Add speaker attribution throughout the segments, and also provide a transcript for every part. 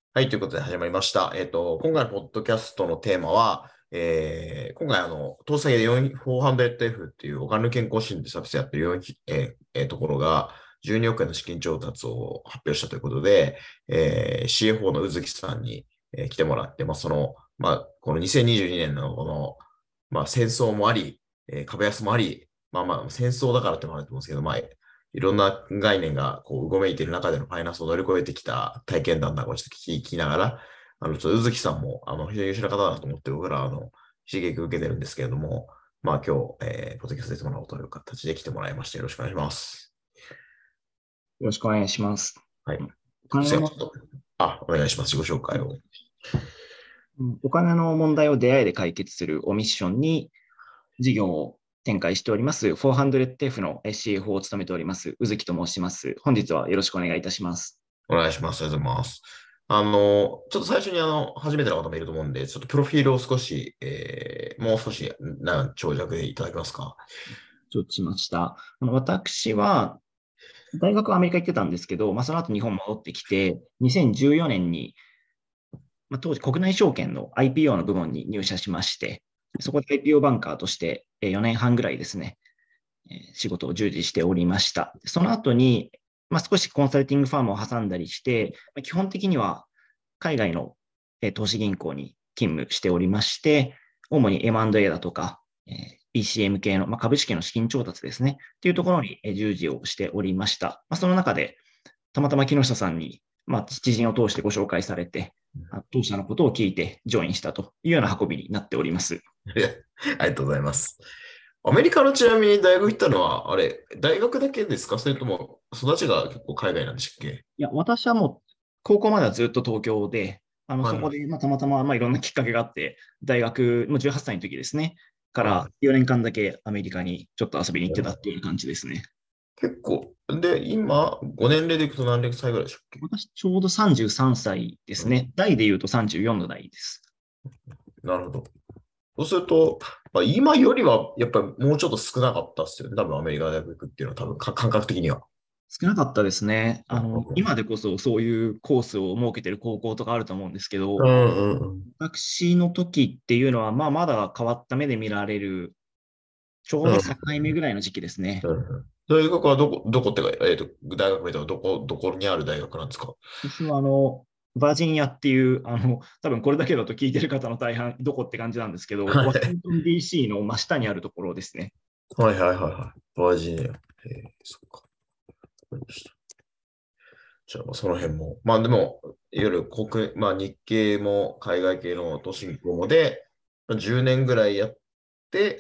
Speaker 1: はい、ということで始まりました。今回のポッドキャストのテーマは、今回当詐欺で400F っていうお金の健康診断サービスやってるところが12億円の資金調達を発表したということで、CFO の宇月さんに、来てもらって、この2022年の戦争もあり、株安もあり、戦争だからってのもあると思うんですけど、いろんな概念がこう、うごめいている中でのファイナンスを乗り越えてきた体験談なんかをちょっと聞きながら、ちょっと宇月さんも、非常に優秀な方だと思って僕ら、刺激を受けてるんですけれども、今日、ポッドキャストで来てもらおうという形で来てもらいまして、よろしくお願いします。
Speaker 2: よろしくお願いします。
Speaker 1: はい。
Speaker 2: お金のも、
Speaker 1: お願いします。自己紹介を。
Speaker 2: お金の問題を出会いで解決するをミッションに事業を展開しております、400F の CFO を務めております、宇月と申します。本日はよろしくお願いいたします。
Speaker 1: お願いします。ありがとうございます。ちょっと最初に初めての方もいると思うんで、ちょっとプロフィールを少し、もう少し長尺でいただけますか？
Speaker 2: 承知しました。私は、大学はアメリカ行ってたんですけど、その後日本戻ってきて、2014年に、当時国内証券の IPO の部門に入社しまして、そこで IPO バンカーとして4年半ぐらいですね、仕事を従事しておりました。その後に、少しコンサルティングファームを挟んだりして、基本的には海外の投資銀行に勤務しておりまして、主に M&A だとか、ECM 系の、株式の資金調達ですね、というところに従事をしておりました。その中で、たまたま木下さんに、知人を通してご紹介されて、当社のことを聞いてジョインしたというような運びになっております。
Speaker 1: ありがとうございます。アメリカのちなみに大学行ったのは、あれ、大学だけですか？それとも育ちが結構海外なんでしたっけ？
Speaker 2: いや、私はもう、高校まではずっと東京で、
Speaker 1: はいはい。
Speaker 2: そこで、たまたま、いろんなきっかけがあって、大学、もう18歳の時ですね、から
Speaker 1: はい
Speaker 2: 4年間だけアメリカにちょっと遊びに行ってたっていう感じですね。
Speaker 1: 結構。で、今、ご年齢でいくと何歳ぐらいでしたっけ？
Speaker 2: 私、ちょうど33歳です
Speaker 1: うん、
Speaker 2: ね。代で言うと34の代です。
Speaker 1: なるほど。そうすると、今よりはやっぱりもうちょっと少なかったっすよね。多分アメリカ大学行くっていうのは多分感覚的には。
Speaker 2: 少なかったですね。
Speaker 1: うん
Speaker 2: 今でこそそういうコースを設けてる高校とかあると思うんですけど、
Speaker 1: うんうん。
Speaker 2: 私の時っていうのは、まだ変わった目で見られる、ちょうど境目ぐらいの時期ですね。
Speaker 1: 大学はどこってか、大学名とかどこにある大学なんですか？
Speaker 2: 私はバージニアっていう、多分これだけだと聞いてる方の大半、どこって感じなんですけど、
Speaker 1: はい。
Speaker 2: ワシントン DC の真下にあるところですね。
Speaker 1: はいはいはいはい。バージニア。そっか。わかりました。じゃあ、その辺も。でも、いわゆる日系も海外系の都市銀行もで、10年ぐらいやって、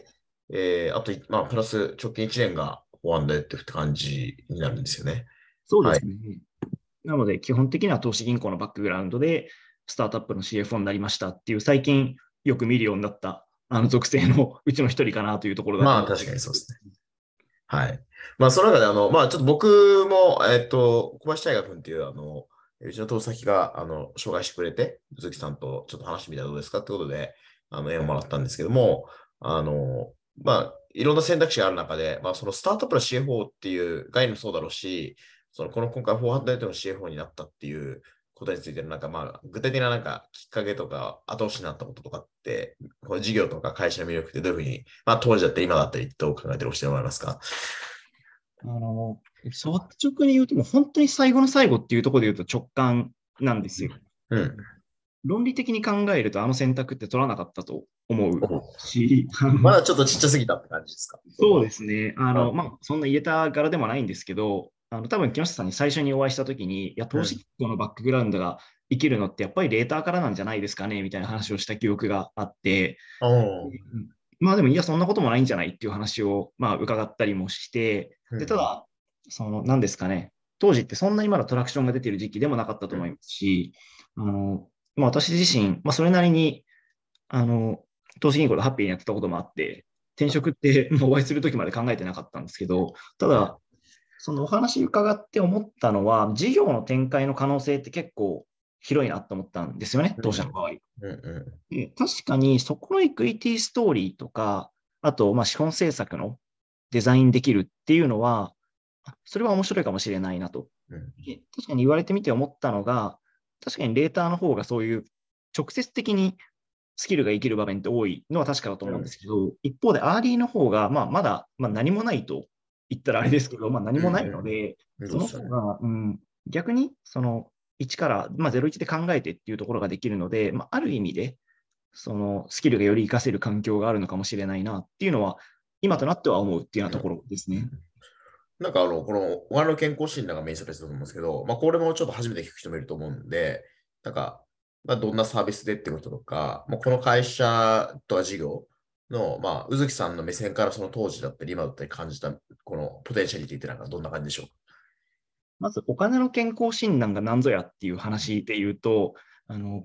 Speaker 1: あと、プラス直近1年がフォアンドやってって感じになるんですよね。はい。
Speaker 2: そうですね。なので、基本的には投資銀行のバックグラウンドで、スタートアップの CFO になりましたっていう、最近よく見るようになった属性のうちの一人かなというところだと思
Speaker 1: 確かにそうですね。はい。その中で、ちょっと僕も、小林大学っていう、うちの投資先が、紹介してくれて、鈴木さんとちょっと話してみたらどうですかってことで、縁をもらったんですけども、いろんな選択肢がある中で、そのスタートアップの CFO っていう概念もそうだろうし、今回、フォーハンドエイトの CFO になったっていうことについての、具体的なきっかけとか、後押しになったこととかって、この事業とか会社の魅力ってどういうふうに、当時だったり今だったりどう考えてるか教えてもらえますか？
Speaker 2: 率直に言うと、もう本当に最後の最後っていうところで言うと直感なんですよ。
Speaker 1: うん。
Speaker 2: 論理的に考えると、あの選択って取らなかったと思う
Speaker 1: お、
Speaker 2: し、
Speaker 1: まだちょっとちっちゃすぎたって感じですか？それ
Speaker 2: そう
Speaker 1: は。
Speaker 2: ですね。
Speaker 1: あ、
Speaker 2: そんな言えた柄でもないんですけど、多分木下さんに最初にお会いしたときに、いや、投資
Speaker 1: うん。
Speaker 2: 機構のバックグラウンドが生きるのってやっぱりレーターからなんじゃないですかねみたいな話をした記憶があって、
Speaker 1: おー。
Speaker 2: でも、いや、そんなこともないんじゃないっていう話を、伺ったりもして、で、た
Speaker 1: うん。
Speaker 2: だ、何ですかね、当時ってそんなにまだトラクションが出てる時期でもなかったと
Speaker 1: うん。
Speaker 2: 思いますし、私自身、それなりに、あの、投資銀行でハッピーにやってたこともあって、転職ってもうお会いするときまで考えてなかったんですけど、た
Speaker 1: うん。
Speaker 2: だ、そのお話伺って思ったのは、事業の展開の可能性って結構広いなと思ったんですよね、
Speaker 1: うん。
Speaker 2: 当社の場合。
Speaker 1: うん。
Speaker 2: で、確かにそこのエクイティストーリーとか、あと、資本政策のデザインできるっていうのは、それは面白いかもしれないなと。
Speaker 1: うん。
Speaker 2: で確かに言われてみて思ったのが、 確かにレーターの方がそういう直接的にスキルが生きる場面って多いのは確かだと思うんですけど、一方でアーリーの方が、まだ、何もないと言ったらあれですけど、何もないので、その方が、逆にその1から、01で考えてっていうところができるので、ある意味で、そのスキルがより活かせる環境があるのかもしれないなっていうのは、今となっては思うっていうようなところですね。
Speaker 1: なんかこのお金の健康診断がメインサービスだと思うんですけど、これもちょっと初めて聞く人もいると思うんで、なんか、どんなサービスでってこととか、この会社とか事業の、宇月さんの目線からその当時だったり今だったり感じた、このポテンシャリティってなんかどんな感じでしょうか？
Speaker 2: まず、お金の健康診断が何ぞやっていう話で言うと、あの、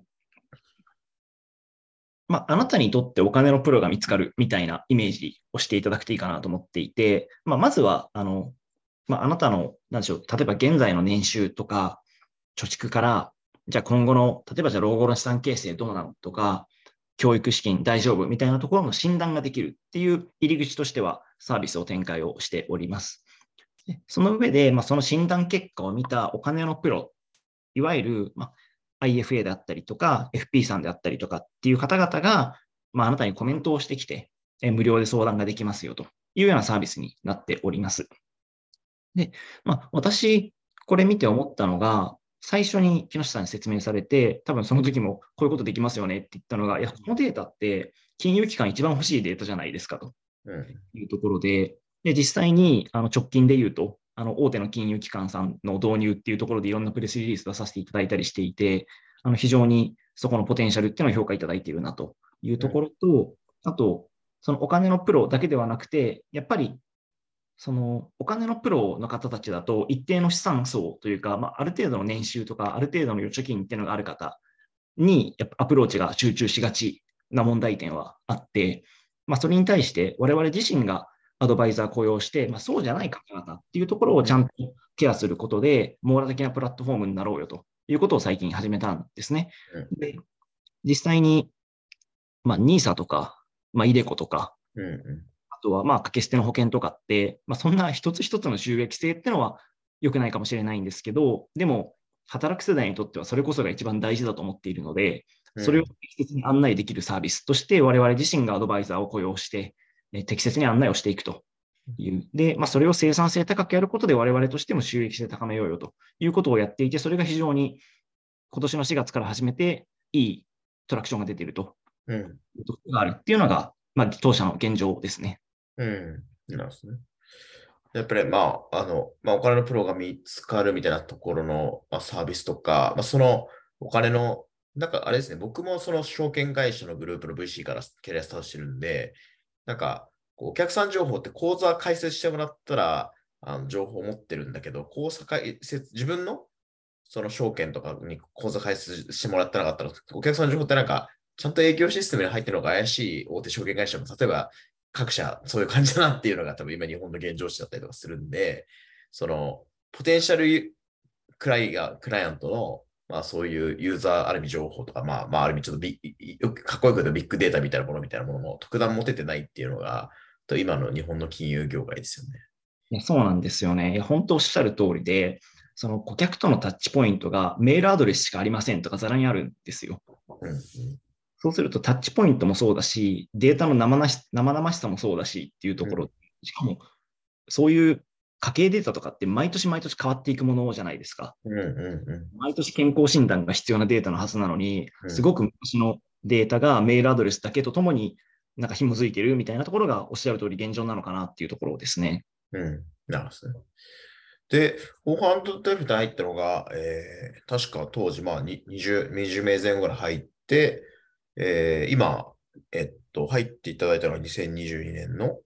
Speaker 2: あなたにとってお金のプロが見つかるみたいなイメージをしていただくといいかなと思っていて、まずは、あなたの、なんでしょう、例えば現在の年収とか、貯蓄から、じゃあ今後の、例えばじゃあ老後の資産形成どうなのとか、教育資金大丈夫みたいなところの診断ができるっていう入り口としてはサービスを展開をしております。その上で、その診断結果を見たお金のプロ、いわゆる、IFA であったりとか、FP さんであったりとかっていう方々が、あなたにコメントをしてきて、無料で相談ができますよというようなサービスになっております。で、私、これ見て思ったのが、最初に木下さんに説明されて、多分その時もこういうことできますよねって言ったのが、いや、このデータって金融機関一番欲しいデータじゃないですかというところで、実際に直近で言うと、大手の金融機関さんの導入っていうところでいろんなプレスリリース出させていただいたりしていて、非常にそこのポテンシャルっていうのを評価いただいているなというところと、あと、そのお金のプロだけではなくて、やっぱりそのお金のプロの方たちだと、一定の資産層というか、ある程度の年収とか、ある程度の預貯金っていうのがある方に、やっぱアプローチが集中しがちな問題点はあって、それに対して我々自身がアドバイザー雇用して、そうじゃない方々っていうところをちゃんとケアすることで、網羅的なプラットフォームになろうよということを最近始めたんですね。で、実際に、NISA とか、イデコとか、あとは、掛け捨ての保険とかって、そんな一つ一つの収益性っていうのは良くないかもしれないんですけど、でも、働く世代にとってはそれこそが一番大事だと思っているので、それを適切に案内できるサービスとして、我々自身がアドバイザーを雇用して、適切に案内をしていくという。で、それを生産性高くやることで、我々としても収益性高めようよということをやっていて、それが非常に今年の4月から始めて、いいトラクションが出ているというところがあるっていうのが、当社の現状ですね。
Speaker 1: なんですね。やっぱり、お金のプロが見つかるみたいなところの、サービスとか、そのお金の、なんかあれですね、僕もその証券会社のグループの VC からキャリアスタートしてるんで、なんか、お客さん情報って口座開設してもらったら、情報を持ってるんだけど、口座開設、自分のその証券とかに口座開設してもらってなかったら、お客さんの情報ってなんか、ちゃんと営業システムに入ってるのが怪しい大手証券会社も、例えば各社そういう感じだなっていうのが多分今日本の現状史だったりとかするんで、そのポテンシャルクライアントの、そういうユーザーある意味情報とか、ある意味ちょっとかっこよく言うとビッグデータみたいなものみたいなものも特段持ててないっていうのが、今の日本の金融業界ですよね。
Speaker 2: いや、そうなんですよね。いや、本当おっしゃる通りで、その顧客とのタッチポイントがメールアドレスしかありませんとかざらにあるんですよ。そうするとタッチポイントもそうだし、データの生々しさもそうだしっていうところ、しかもそういう家計データとかって毎年毎年変わっていくものじゃないですか。毎年健康診断が必要なデータのはずなのに、すごく昔のデータがメールアドレスだけとともになんか紐づいているみたいなところがおっしゃる通り現状なのかなっていうところですね。
Speaker 1: なるほどね。で、後半とテフで入ったのが、確か当時、20名前後ぐらい入って、今、入っていただいたのは2022年の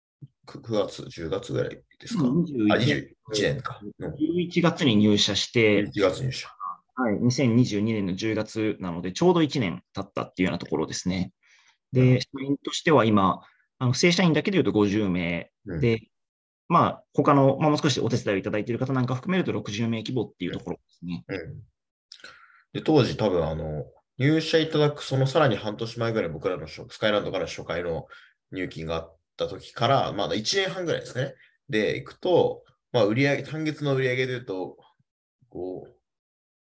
Speaker 1: 9月、10月ぐらいですか？
Speaker 2: 21
Speaker 1: 21年か。
Speaker 2: 11月に入社して、
Speaker 1: 11月入社。
Speaker 2: はい、2022年の10月なので、ちょうど1年経ったっていうようなところですね。で、社員としては今、正社員だけで言うと50名で、他の、もう少しお手伝いをいただいている方なんか含めると60名規模っていうところですね。
Speaker 1: で、当時多分入社いただくそのさらに半年前ぐらい僕らのスカイランドから初回の入金があった時から、まだ1年半ぐらいですかね。で、行くと、売上、単月の売上で言うと、5、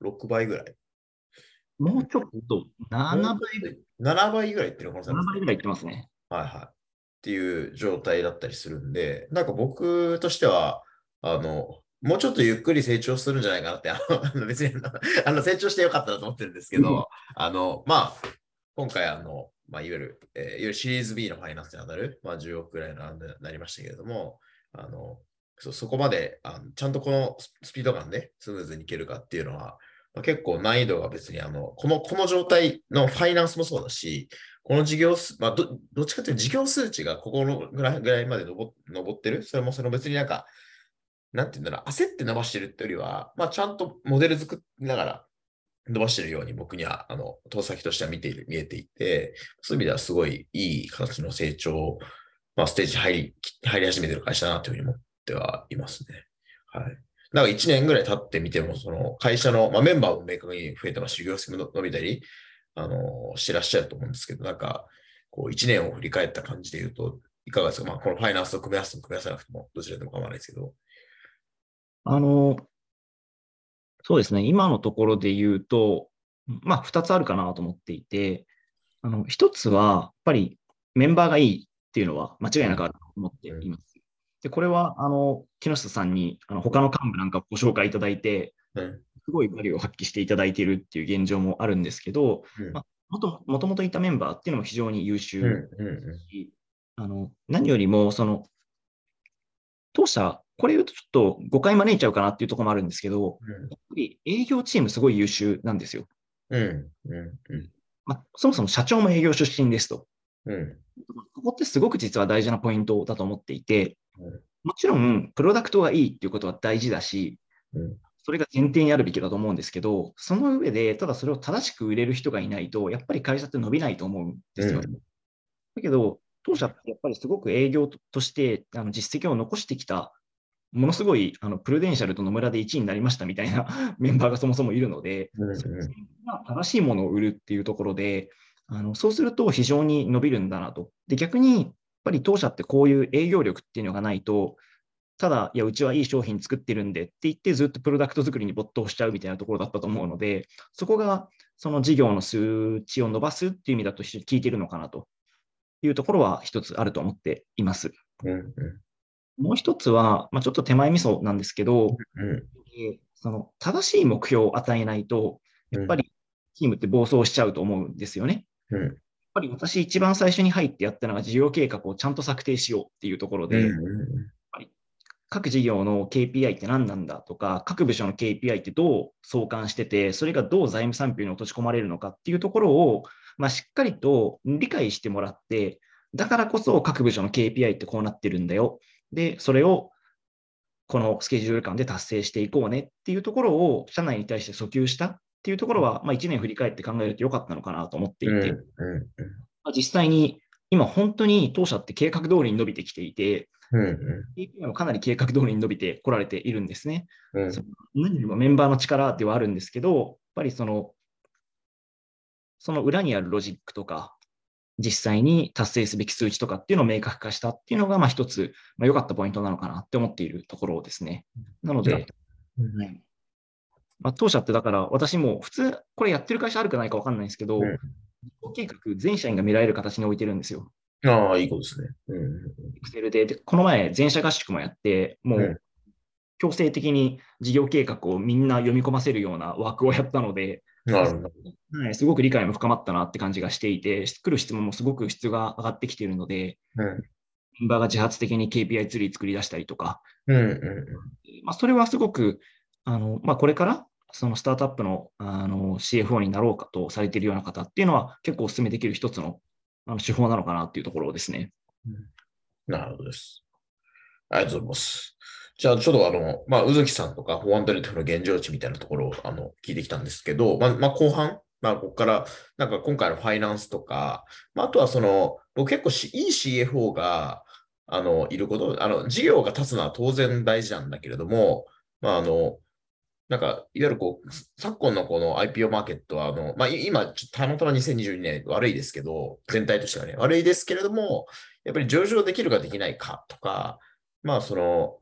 Speaker 1: 6倍ぐらい。
Speaker 2: もうちょっと、7
Speaker 1: もうちょっと7倍ぐらいいってる可能性あるんですね。
Speaker 2: 倍ぐらいいってますね。
Speaker 1: はいはい。っていう状態だったりするんで、なんか僕としては、もうちょっとゆっくり成長するんじゃないかなって、別に成長してよかったなと思ってるんですけど、まあ、今回いわゆる、いわゆるシリーズ B のファイナンスに当たる、まあ、10億くらいのなりましたけれども、あの、そこまでちゃんとこのスピード感でスムーズにいけるかっていうのは、まあ、結構難易度が別にこの状態のファイナンスもそうだし、この事業数、まあどっちかというと事業数値がここのぐらいまで上ってる。それもその別になんか、なんていうんだろう、焦って伸ばしてるってよりは、まあちゃんとモデル作りながら伸ばしてるように僕には、投先としては見えていて、そういう意味ではすごいいい形の成長、まあステージ入り始めてる会社だなというふうに思ってはいますね。はい。なんか1年ぐらい経ってみても、その会社の、まあ、メンバーも明確に増えてますし、業績も伸びたり、してらっしゃると思うんですけど、なんか、こう、1年を振り返った感じで言うと、いかがですか？まあ、このファイナンスと組み合わせても組み合わせなくても、どちらでも構わないですけど。
Speaker 2: あの、そうですね。今のところで言うと、まあ、2つあるかなと思っていて、1つは、やっぱりメンバーがいいっていうのは間違いなくあると思って
Speaker 1: うん、
Speaker 2: います。で、これは、木下さんに、他の幹部なんかご紹介いただいて、
Speaker 1: うん、
Speaker 2: すごいバリューを発揮していただいているっていう現状もあるんですけど、
Speaker 1: うん、
Speaker 2: まあ、もともといたメンバーっていうのも非常に優
Speaker 1: うん、
Speaker 2: 秀
Speaker 1: うん、
Speaker 2: し、何よりも、当社、これ言うとちょっと誤解招いちゃうかなっていうところもあるんですけど、やっぱり営業チームすごい優秀なんですよ。
Speaker 1: うん、うん、うん、
Speaker 2: まあ、そもそも社長も営業出身ですと。
Speaker 1: うん、
Speaker 2: ここってすごく実は大事なポイントだと思っていて、もちろんプロダクトがいいっていうことは大事だし、
Speaker 1: うん、
Speaker 2: それが前提にあるべきだと思うんですけど、その上で、ただそれを正しく売れる人がいないと、やっぱり会社って伸びないと思うんですよね。
Speaker 1: うん、
Speaker 2: だけど、当社ってやっぱりすごく営業として実績を残してきたものすごいプルデンシャルと野村で1位になりましたみたいなメンバーがそもそもいるので、
Speaker 1: うん、
Speaker 2: それ
Speaker 1: うん、
Speaker 2: が正しいものを売るっていうところで、そうすると非常に伸びるんだなと。で、逆に、やっぱり当社ってこういう営業力っていうのがないと、ただ、いや、うちはいい商品作ってるんでって言って、ずっとプロダクト作りに没頭しちゃうみたいなところだったと思うので、そこがその事業の数値を伸ばすっていう意味だと効いているのかなというところは一つあると思っています。
Speaker 1: うん、
Speaker 2: もう一つは、まあ、ちょっと手前味噌なんですけど、その正しい目標を与えないと、やっぱりチームって暴走しちゃうと思うんですよね。
Speaker 1: うん、
Speaker 2: やっぱり私一番最初に入ってやったのが事業計画をちゃんと策定しようっていうところで、やっぱり各事業の KPI って何なんだとか、各部署の KPI ってどう相関してて、それがどう財務産票に落とし込まれるのかっていうところを、まあ、しっかりと理解してもらって、だからこそ各部署の KPI ってこうなってるんだよ。で、それをこのスケジュール感で達成していこうねっていうところを社内に対して訴求したっていうところは、まあ、1年振り返って考えると良かったのかなと思っていて、まあ、実際に今本当に当社って計画通りに伸びてきていて、KPI もかなり計画通りに伸びてこられているんですね。何よりもメンバーの力ではあるんですけど、やっぱりその裏にあるロジックとか、実際に達成すべき数値とかっていうのを明確化したっていうのが、まあ一つ、まあ、良かったポイントなのかなって思っているところですね。なので、まあ、当社ってだから私も普通これやってる会社あるかないか分かんないんですけど、計画全社員が見られる形に置いてるんですよ。
Speaker 1: ああ、いいことですね。
Speaker 2: Excel で、この前全社合宿もやって、もう強制的に事業計画をみんな読み込ませるような枠をやったので、
Speaker 1: なるほど。
Speaker 2: はい、すごく理解も深まったなって感じがしていて、来る質問もすごく質が上がってきているので、メンバーが自発的に KPI ツリー作り出したりとか、まあ、それはすごく、まあ、これからそのスタートアップの、CFO になろうかとされているような方っていうのは結構お勧めできる一つの、手法なのかなっていうところですね。
Speaker 1: なるほどです。ありがとうございます。じゃあ、ちょっとまあ、宇月さんとか、フォアンドレットの現状値みたいなところを、聞いてきたんですけど、まあ、後半、まあ、ここから、なんか今回のファイナンスとか、まあ、あとは僕結構いい CFO が、いること、事業が立つのは当然大事なんだけれども、まあ、なんか、いわゆる昨今のこの IPO マーケットは、まあ、今、ちょっとたまたま2022年悪いですけど、全体としてはね、悪いですけれども、やっぱり上場できるかできないかとか、まあ、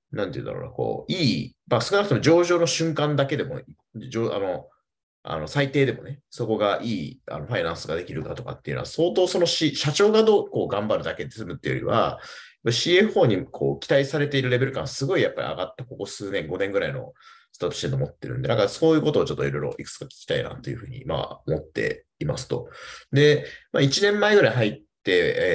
Speaker 1: なんていうんだろうな、まあ、少なくとも上場の瞬間だけでも、最低でもね、そこがいいファイナンスができるかとかっていうのは、相当社長がどうこう頑張るだけで済むっていうよりは、CFO に期待されているレベル感すごいやっぱり上がった、ここ数年、5年ぐらいのスタートしてると思ってるんで、なんかそういうことをちょっといろいろいくつか聞きたいなというふうに、まあ、思っていますと。で、まあ、1年前ぐらい入って、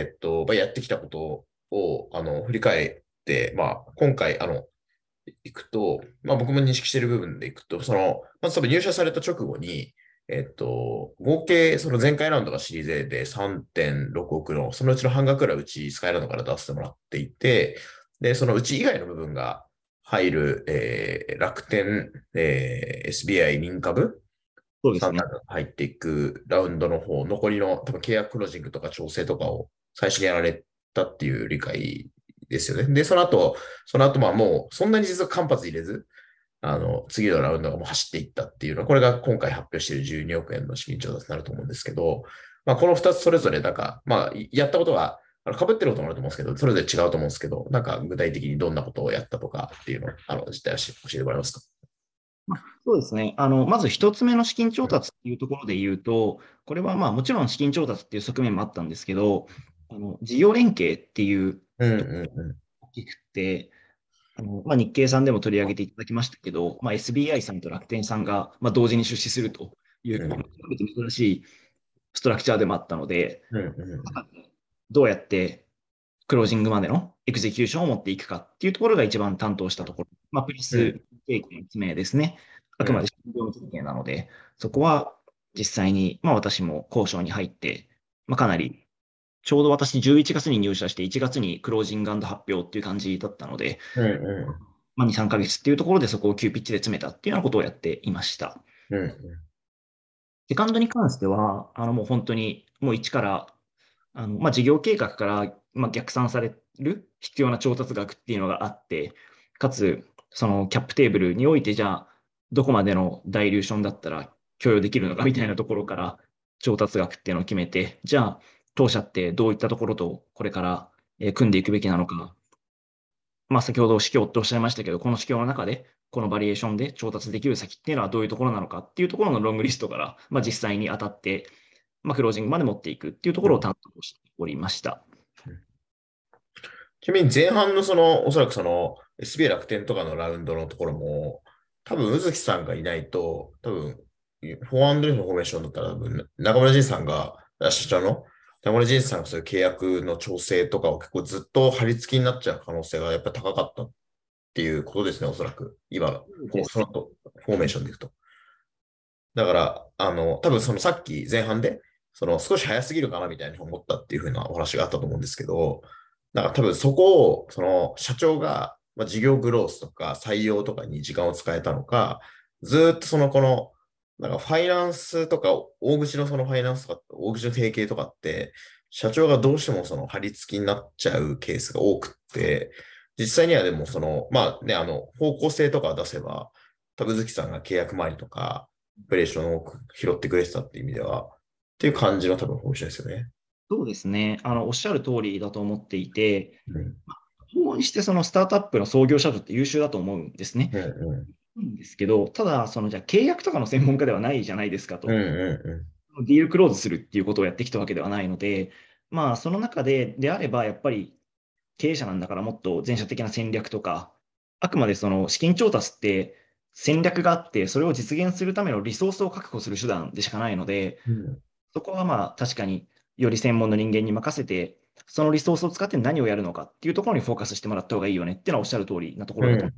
Speaker 1: まあ、やってきたことを、振り返って、まあ、今回、行くと、まあ僕も認識している部分で行くと、まず多分入社された直後に、合計、その前回ラウンドがシリーズ A で3.6億の、そのうちの半額くらいうちスカイラウンドから出してもらっていて、で、そのうち以外の部分が入る、楽天、SBI 民株さん
Speaker 2: そうですね。
Speaker 1: が入っていくラウンドの方、残りの多分契約クロージングとか調整とかを最初にやられたっていう理解ですよね。で、その後まあもうそんなに実は間髪入れず、次のラウンドがもう走っていったっていうのは、これが今回発表している12億円の資金調達になると思うんですけど、まあこの2つそれぞれ、なんか、まあやったことは、被ってることもあると思うんですけど、それぞれ違うと思うんですけど、なんか具体的にどんなことをやったとかっていうのを、実態を教えてもらえますか？
Speaker 2: そうですね。まず一つ目の資金調達っていうところで言うと、これはまあもちろん資金調達っていう側面もあったんですけど、事業連携っていう
Speaker 1: うん
Speaker 2: とこ
Speaker 1: うんう
Speaker 2: ろが大きくて、まあ、日経さんでも取り上げていただきましたけど、まあ、SBI さんと楽天さんが、まあ、同時に出資するとい
Speaker 1: ん。
Speaker 2: う、珍しいストラクチャーでもあったので、
Speaker 1: うんうん
Speaker 2: どうやってクロージングまでのエクゼキューションを持っていくかっていうところが一番担当したところ。まあ、プラス、
Speaker 1: うん
Speaker 2: 経験詰めですね。あ
Speaker 1: うん
Speaker 2: くまで業務経験なので、そこは実際に、まあ、私も交渉に入って、まあ、かなり、ちょうど私11月に入社して1月にクロージング発表っていう感じだったので、
Speaker 1: うんう
Speaker 2: まあ、2、3ヶ月っていうところでそこを急ピッチで詰めたっていうようなことをやっていました。
Speaker 1: んうん
Speaker 2: セカンドに関しては、もう本当に、もう一から、まあ、事業計画から、まあ、逆算される必要な調達額っていうのがあって、かつ、そのキャップテーブルにおいて、じゃあ、どこまでのダイリューションだったら許容できるのかみたいなところから調達額っていうのを決めて、じゃあ、当社ってどういったところとこれから組んでいくべきなのか、まあ、先ほど指標っておっしゃいましたけど、この指標の中で、このバリエーションで調達できる先っていうのはどういうところなのかっていうところのロングリストから、まあ、実際に当たって、まあ、クロージングまで持っていくっていうところを
Speaker 1: うん。
Speaker 2: 担当しておりました。
Speaker 1: ちなみに前半のおそらくSBI 楽天とかのラウンドのところも、多分、宇月さんがいないと、多分、4&F のフォーメーションだったら、多分、中村仁さんが、社長の中村仁さんがそういう契約の調整とかを結構ずっと張り付きになっちゃう可能性がやっぱり高かったっていうことですね、おそらく。今、
Speaker 2: です。
Speaker 1: その後、フォーメーションでいくと。だから、多分さっき前半で、少し早すぎるかなみたいに思ったっていうふうなお話があったと思うんですけど、なんか多分そこを、社長が、まあ、事業グロースとか採用とかに時間を使えたのか、ずーっとなんかファイナンスとか、大口のファイナンスとか、大口の提携とかって、社長がどうしても張り付きになっちゃうケースが多くって、実際にはでもまあね、方向性とか出せば、多分月さんが契約周りとか、オペレーションを拾ってくれてたっていう意味では、っていう感じの多分方針ですよね。
Speaker 2: そうですね。おっしゃる通りだと思っていて、
Speaker 1: うん。
Speaker 2: 往々にしてそのスタートアップの創業者長って優秀だと思うんですね。
Speaker 1: うんう
Speaker 2: なんですけど、ただ、じゃあ契約とかの専門家ではないじゃないですか
Speaker 1: ん。うん
Speaker 2: と。
Speaker 1: う
Speaker 2: ディールクローズするっていうことをやってきたわけではないので、まあ、その中であれば、やっぱり経営者なんだからもっと全社的な戦略とか、あくまでその資金調達って戦略があって、それを実現するためのリソースを確保する手段でしかないので、
Speaker 1: ん。
Speaker 2: そこはまあ確かにより専門の人間に任せて、そのリソースを使って何をやるのかっていうところにフォーカスしてもらった方がいいよねっていうのはおっしゃる通りなところだと思
Speaker 1: うん。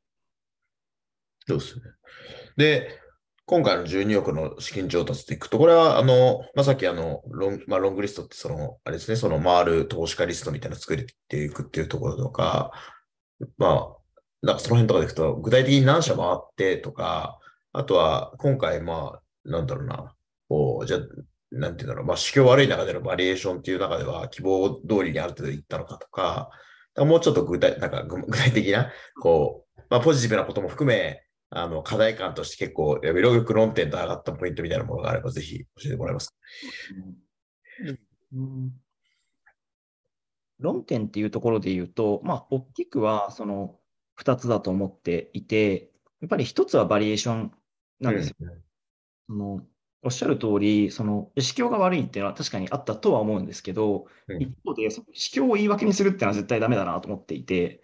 Speaker 1: そうですね。で、今回の12億の資金調達でいくと、これは、まあ、さっきまあ、ロングリストってあれですね、回る投資家リストみたいなの作れていくっていうところとか、まあ、なんかその辺とかでいくと、具体的に何社回ってとか、あとは、今回、まあ、なんだろうな、じゃあ、なんていうんだろう、まあ、市況悪い中でのバリエーションっていう中では、希望通りにある程度いったのかとか、もうちょっと具体的な、まあ、ポジティブなことも含め、課題感として結構、いろいろ論点と上がったポイントみたいなものがあれば、ぜひ教えてもらえますか？
Speaker 2: うん。論点っていうところで言うと、まあ、大きくは、 2つだと思っていて、やっぱり1つはバリエーションなんですよ。そのおっしゃる通り、その指標が悪いっていうのは確かにあったとは思うんですけど、一方で、その指標を言い訳にするっていうのは絶対ダメだなと思っていて、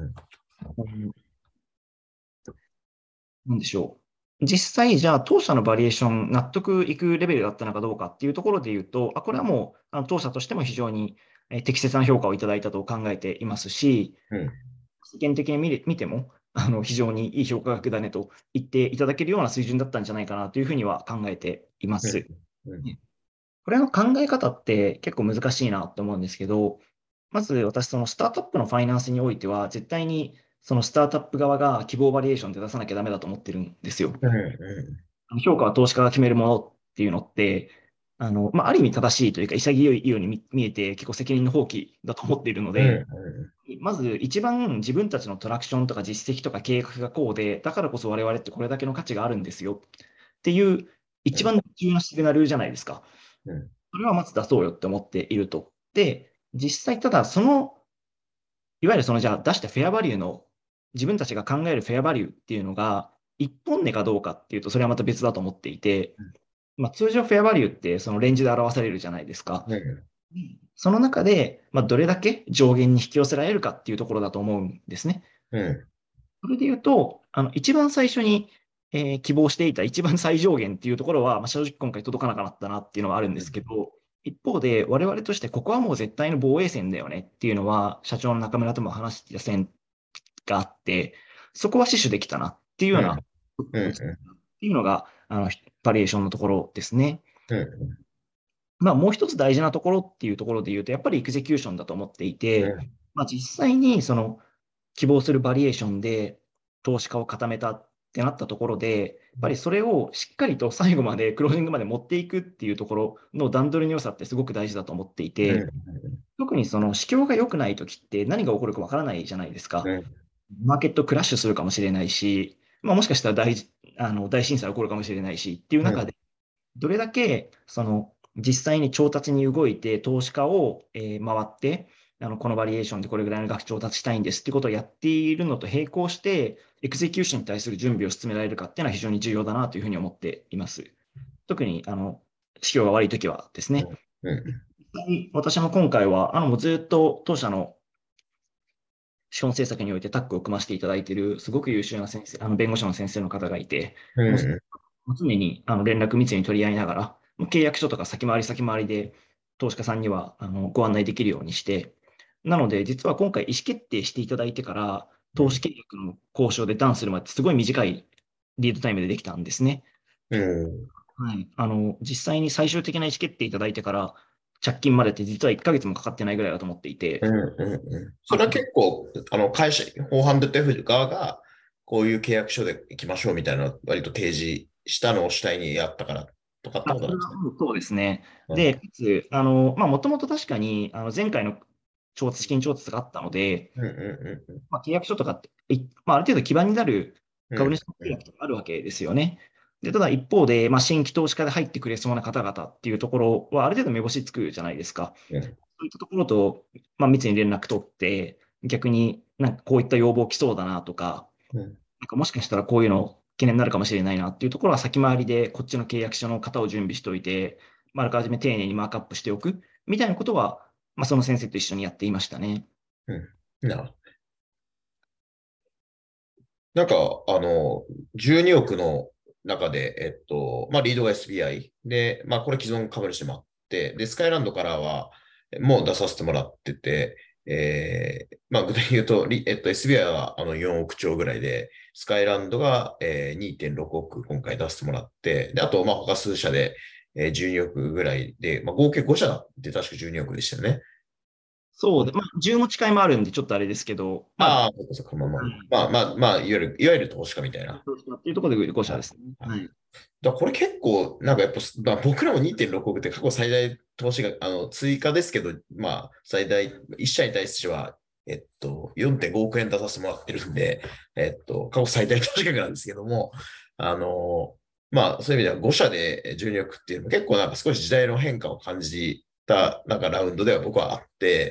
Speaker 2: なんでしょう。実際、じゃあ、当社のバリエーション、納得いくレベルだったのかどうかっていうところで言うと、これはもう、当社としても非常に適切な評価をいただいたと考えていますし、世間的に見ても、非常にいい評価額だねと言っていただけるような水準だったんじゃないかなというふうには考えています。これの考え方って結構難しいなと思うんですけど、まず私、そのスタートアップのファイナンスにおいては、絶対にそのスタートアップ側が希望バリエーションで出さなきゃダメだと思ってるんですよ。評価は投資家が決めるものっていうのって、ある意味正しいというか、潔いように見えて、結構責任の放棄だと思っているので、まず一番自分たちのトラクションとか実績とか計画がこうで、だからこそ我々ってこれだけの価値があるんですよっていう一番重要なシグナルじゃないですか。それはまず出そうよって思っていると。で、実際ただいわゆるじゃあ出したフェアバリューの、自分たちが考えるフェアバリューっていうのが、一本値かどうかっていうと、それはまた別だと思っていて、通常フェアバリューってそのレンジで表されるじゃないですか。その中で、どれだけ上限に引き寄せられるかっていうところだと思うんですね。それで言うと、一番最初に、希望していた一番最上限っていうところは、正直今回届かなかったなっていうのはあるんですけど、一方で我々としてここはもう絶対の防衛線だよねっていうのは、社長の中村とも話していた線があって、そこは死守できたなっていうような、っていうのが、バリエーションのところですね。もう一つ大事なところっていうところで言うと、やっぱりエグゼキューションだと思っていて、実際にその希望するバリエーションで投資家を固めたってなったところで、やっぱりそれをしっかりと最後までクロージングまで持っていくっていうところの段取りの良さってすごく大事だと思っていて、特にその市況が良くないときって何が起こるかわからないじゃないですか。マーケットクラッシュするかもしれないし、もしかしたら大震災起こるかもしれないしっていう中で、どれだけ実際に調達に動いて、投資家を、回って、このバリエーションでこれぐらいの額調達したいんですっていうことをやっているのと並行して、エクゼキューションに対する準備を進められるかっていうのは非常に重要だなというふうに思っています。特に、市況が悪いときはですね。私も今回は、もうずっと当社の資本政策においてタッグを組ませていただいている、すごく優秀な先生、弁護士の先生の方がいて、もう常に連絡密に取り合いながら、契約書とか先回り先回りで投資家さんにはご案内できるようにして、なので、実は今回意思決定していただいてから、投資契約の交渉でダウンするまですごい短いリードタイムでできたんですね。はい、実際に最終的な意思決定いただいてから、着金までって実は1ヶ月もかかってないぐらいだと思っていて。
Speaker 1: それは結構、会社、フォーハンドテフ側が、こういう契約書で行きましょうみたいな、割と提示したのを主体にやったからとかってことなんですね。
Speaker 2: そうですね。で、かつ、もともと確かに、前回の資金調達があったので、契約書とかって、ある程度基盤になる株主契約とかあるわけですよね。で、ただ一方で、新規投資家で入ってくれそうな方々っていうところは、ある程度目星つくじゃないですか。そういったところと、密に連絡取って、逆になんかこういった要望来そうだなとか、なんかもしかしたらこういうの懸念になるかもしれないなっていうところは先回りでこっちの契約書の型を準備しておいて、あらかじめ丁寧にマークアップしておくみたいなことは、その先生と一緒にやっていましたね。
Speaker 1: なるほど。なんか、12億の中で、リードが SBI で、これ既存株主もあって、で、スカイランドからは、もう出させてもらってて、具体に言うと、SBI は4億超ぐらいで、スカイランドが、2.6億今回出してもらって、で、あと、他数社で、12億ぐらいで、合計5社で確か12億でしたよね。
Speaker 2: そうで、10持ち会もあるんで、ちょっとあれですけど、
Speaker 1: そうか、いわゆる投資家みたいな。
Speaker 2: っていうところで5社ですね。
Speaker 1: これ結構、なんかやっぱ、僕らも2.6億って過去最大投資が、追加ですけど、最大、1社に対しては、4.5億円出させてもらってるんで、過去最大投資額なんですけども、そういう意味では5社で12億っていうのも結構なんか少し時代の変化を感じた、なんかラウンドでは僕はあって、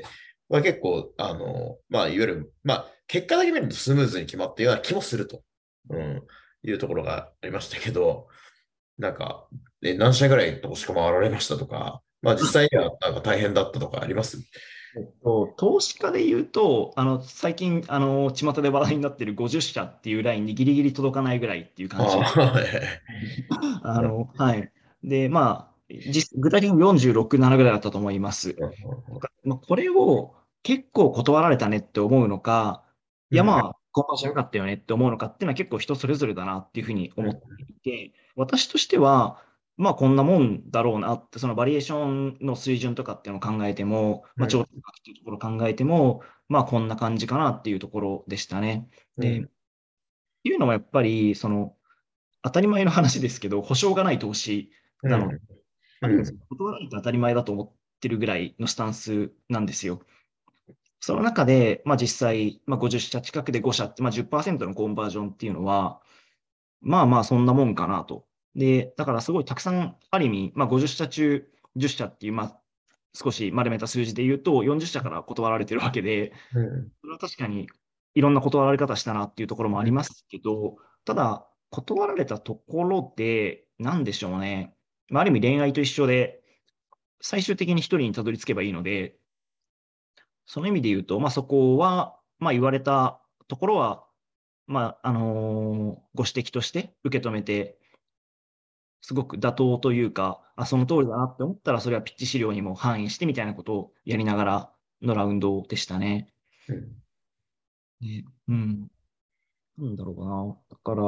Speaker 1: は結構、まあ、いわゆる、まあ、結果だけ見るとスムーズに決まったような気もすると、うん、いうところがありましたけど、なんか、何社ぐらい投資家回られましたとか、まあ実際にはなんか大変だったとかあります？
Speaker 2: 投資家で言うと、最近、巷で話題になっている50社っていうラインにギリギリ届かないぐらいっていう感じ。
Speaker 1: ああ、え
Speaker 2: はい。で、まあ、具体的に46、7ぐらいだったと思います。まあ、これを結構断られたねって思うのか、いやまあ、コンバージョン良かったよねって思うのかっていうのは結構人それぞれだなっていうふうに思っていて、私としては、まあこんなもんだろうなって、そのバリエーションの水準とかっていうのを考えても、まあ長期価っていうところを考えても、まあこんな感じかなっていうところでしたね。で、っていうのはやっぱり、当たり前の話ですけど、保証がない投資なので、ある意味、断られて当たり前だと思ってるぐらいのスタンスなんですよ。その中で、まあ、実際、まあ、50社近くで5社って、まあ、10%のコンバージョンっていうのは、まあまあそんなもんかなと。で、だからすごいたくさん、ある意味、まあ、50社中10社っていう、まあ、少し丸めた数字で言うと、40社から断られてるわけで、それは確かにいろんな断られ方したなっていうところもありますけど、ただ、断られたところで、なんでしょうね。まあ、ある意味恋愛と一緒で、最終的に一人にたどり着けばいいので、その意味で言うと、まあ、そこは、まあ、言われたところは、まあ、ご指摘として受け止めて、すごく妥当というか、あ、その通りだなって思ったら、それはピッチ資料にも反映してみたいなことをやりながらのラウンドでしたね。ね、うん。なんだろうな。だから、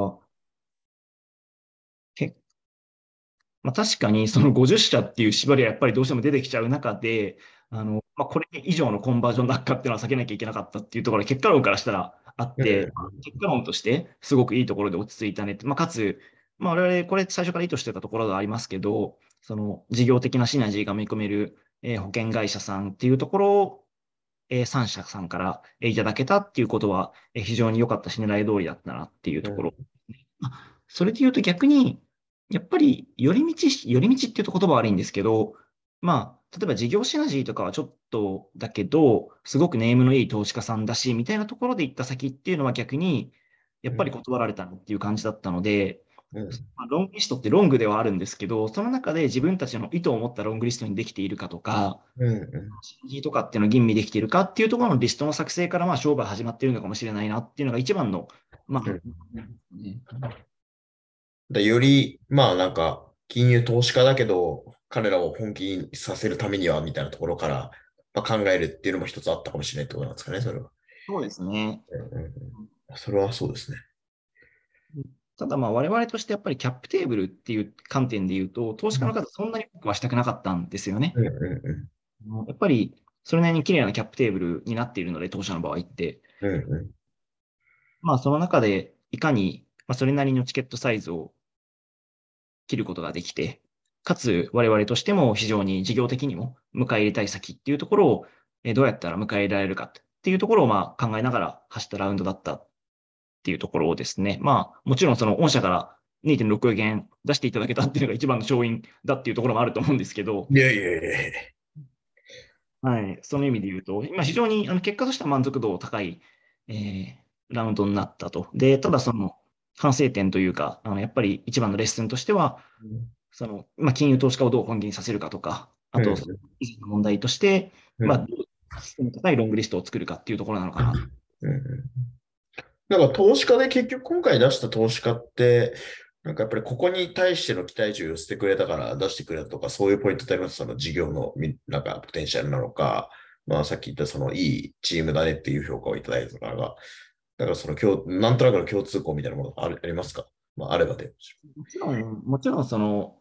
Speaker 2: け、まあ、確かにその50社っていう縛りはやっぱりどうしても出てきちゃう中で、まあ、これ以上のコンバージョンだっかっていうのは避けなきゃいけなかったっていうところは結果論からしたらあって、結果論としてすごくいいところで落ち着いたねって、まあ、かつ、まあ、我々これ最初から意図してたところではありますけど、その事業的なシナジーが見込める、保険会社さんっていうところを、3社さんから、いただけたっていうことは、非常に良かったし、狙い通りだったなっていうところ。まあそれで言うと逆に、やっぱり寄り道っていうと言葉悪いんですけど、まあ、例えば事業シナジーとかはちょっとだけど、すごくネームのいい投資家さんだし、みたいなところで行った先っていうのは逆に、やっぱり断られたっていう感じだったので、まあ、ロングリストってロングではあるんですけど、その中で自分たちの意図を持ったロングリストにできているかとか、シナジーとかっていうのを吟味できているかっていうところのリストの作成からまあ商売始まっているのかもしれないなっていうのが一番の、まあ、ね、
Speaker 1: より、まあなんか、金融投資家だけど、彼らを本気にさせるためには、みたいなところから、まあ、考えるっていうのも一つあったかもしれないってことなんですかね、それは。
Speaker 2: そうですね。
Speaker 1: それはそうですね。
Speaker 2: ただまあ我々としてやっぱりキャップテーブルっていう観点で言うと、投資家の方そんなに多くはしたくなかったんですよね。やっぱりそれなりに綺麗なキャップテーブルになっているので、当社の場合って。まあその中でいかに、まあ、それなりのチケットサイズを切ることができて、かつ我々としても非常に事業的にも迎え入れたい先っていうところをどうやったら迎え入れられるかっていうところをまあ考えながら走ったラウンドだったっていうところですね。まあもちろんその御社から2.6億円出していただけたっていうのが一番の勝因だっていうところもあると思うんですけど、
Speaker 1: いやいやいやいや。
Speaker 2: はい、その意味で言うと、今非常に結果としては満足度高い、ラウンドになったと。で、ただその反省点というか、やっぱり一番のレッスンとしては、まあ、金融投資家をどう本気にさせるかとか、あと、以前の問題として、まあ、どう質の高いロングリストを作るかっていうところなのかな。
Speaker 1: なんか投資家で結局今回出した投資家って、なんかやっぱりここに対しての期待値を寄せてくれたから出してくれたとか、そういうポイントってあります？その事業のなんかポテンシャルなのか、まあさっき言ったそのいいチームだねっていう評価をいただいたとかが、だからそのなんとなくの共通項みたいなものがありますか？まああればで。
Speaker 2: もちろんその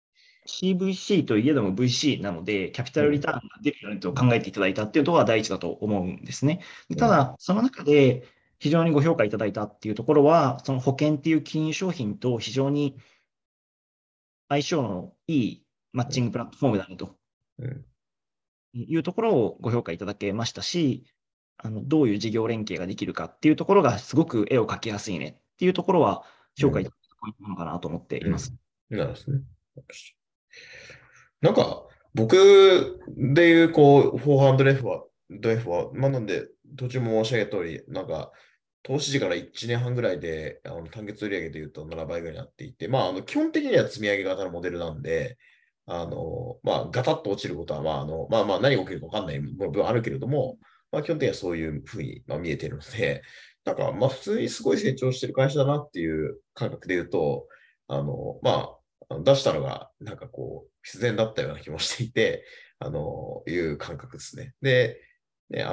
Speaker 2: CVC といえども VC なので、キャピタルリターンが出るようにと考えていただいたっていうところは第一だと思うんですね。ただ、その中で非常にご評価いただいたっていうところは、その保険っていう金融商品と非常に相性のいいマッチングプラットフォームだねというところをご評価いただけましたし、どういう事業連携ができるかっていうところがすごく絵を描きやすいねっていうところは評価いただいたポイントなのかなと思っています。
Speaker 1: なるほどね。なんか、僕でいう、こう、400F は、 ド F は、まあ、なんで、途中も申し上げた通り、なんか、投資時から1年半ぐらいで、単月売上で言うと7倍ぐらいになっていて、まあ、基本的には積み上げ型のモデルなんで、まあ、ガタッと落ちることは、まあ、まあ、何が起きるか分かんない部分はあるけれども、まあ、基本的にはそういうふうに、まあ、見えているので、なんか、まあ、普通にすごい成長してる会社だなっていう感覚で言うと、まあ、出したのが、なんかこう、必然だったような気もしていて、いう感覚ですね。で、ね、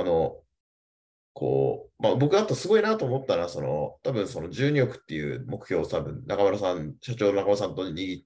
Speaker 1: まあ、僕だとすごいなと思ったら、多分その12億っていう目標を多分中村さん、社長の中村さんと握って、